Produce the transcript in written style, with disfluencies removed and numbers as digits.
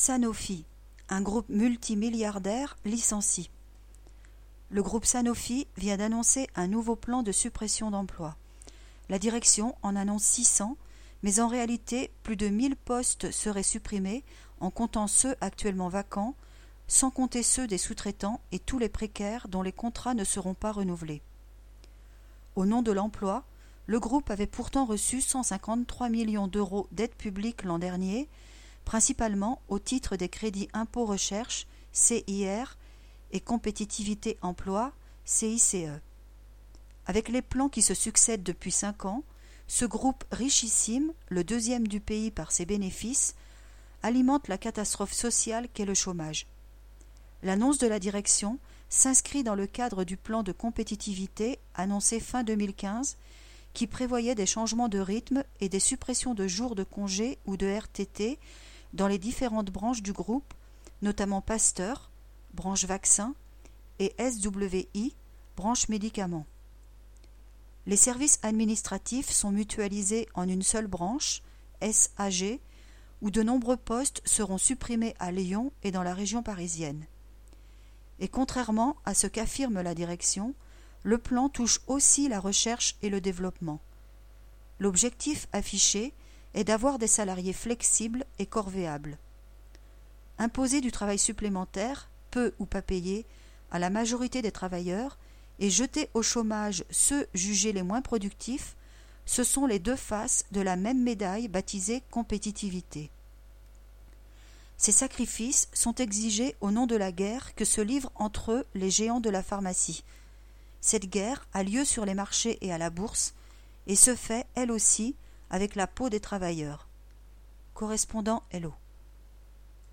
Sanofi, un groupe multimilliardaire, licencie. Le groupe Sanofi vient d'annoncer un nouveau plan de suppression d'emplois. La direction en annonce 600, mais en réalité, plus de 1000 postes seraient supprimés en comptant ceux actuellement vacants, sans compter ceux des sous-traitants et tous les précaires dont les contrats ne seront pas renouvelés. Au nom de l'emploi, le groupe avait pourtant reçu 153 millions d'euros d'aide publique l'an dernier, principalement au titre des crédits impôt recherche, CIR, et compétitivité emploi, CICE. Avec les plans qui se succèdent depuis 5 ans, ce groupe richissime, le deuxième du pays par ses bénéfices, alimente la catastrophe sociale qu'est le chômage. L'annonce de la direction s'inscrit dans le cadre du plan de compétitivité annoncé fin 2015 qui prévoyait des changements de rythme et des suppressions de jours de congé ou de RTT dans les différentes branches du groupe, notamment Pasteur, branche vaccin, et SWI, branche médicaments. Les services administratifs sont mutualisés en une seule branche, SAG, où de nombreux postes seront supprimés à Lyon et dans la région parisienne. Et contrairement à ce qu'affirme la direction, le plan touche aussi la recherche et le développement. L'objectif affiché est d'avoir des salariés flexibles et corvéables. Imposer du travail supplémentaire, peu ou pas payé, à la majorité des travailleurs et jeter au chômage ceux jugés les moins productifs, ce sont les deux faces de la même médaille baptisée compétitivité. Ces sacrifices sont exigés au nom de la guerre que se livrent entre eux les géants de la pharmacie. Cette guerre a lieu sur les marchés et à la bourse et se fait, elle aussi, avec la peau des travailleurs. Correspondant Hello.